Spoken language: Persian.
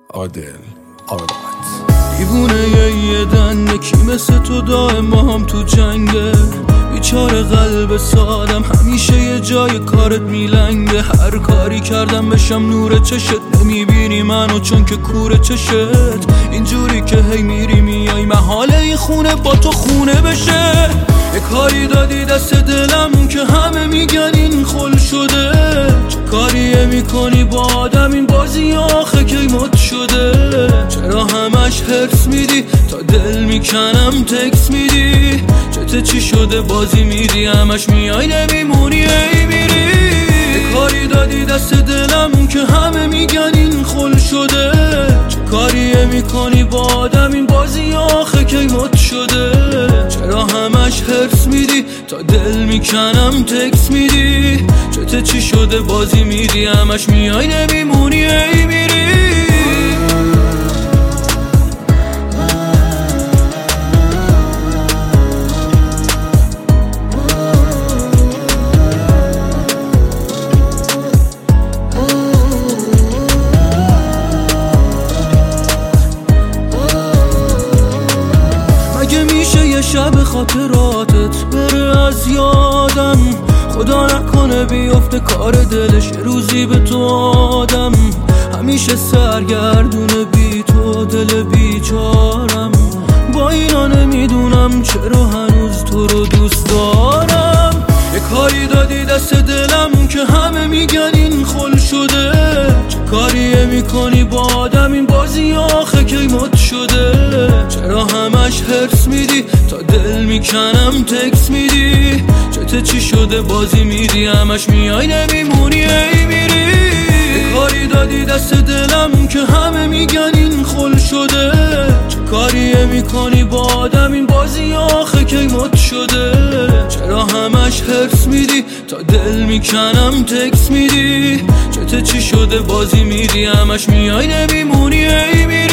عادل آراد دیوونه یه دنده کی مثل تو دائم با هم تو جنگه. بیچاره قلب سادم همیشه یه جای کارت میلنگه. هر کاری کردم بشم نور چشت، نمیبینی منو چون که کور چشت. اینجوری که هی میری میای محاله این خونه با تو خونه بشه. یه کاری دادی دست دلم که همه میگن این خل شده. چه کاریه میکنی با آدم این بازی آخه کی مد شده. چرا همش هرس میدی تا دل میکنم تکس میدی. چته چی شده بازی میدی همش میای نمیمونی ای میری. یه کاری دادی دست دلم که همه میگن این خل شده. چه کاریه میکنی با آدم این بازی آخه کی مد شده. چرا همش هرس میدی تا دل میکنم تکس میدی. چته چی شده بازی میدی همش میای نمیمونی ای میری. مگه میشه یه شب خاطراتت بره از یادم. خدا نکنه بیفته کار دلش یه روزی به تو آدم. همیشه سرگردونه بی تو دل بیچارم. با اینا نمیدونم چرا هنوز تو رو دوست دارم. یه کاری دادی دست دلم که همه میگن این خل شده. چه کاریه میکنی با آدم این بازی آخه کی مد شده. چرا همش هرس میدی تا دل میکنم تکس میدی. چته چی شده بازی میدی همش میای نمیمونی ای میری. یه کاری دادی دست دلم که همه میگن این خل شده. چه کاریه میکنی با آدم این بازی آخه کی مد شده. چرا همش هرس میدی تا دل میکنم تکس میدی. چته چی شده بازی میدی همش میای نمیمونی ای میری.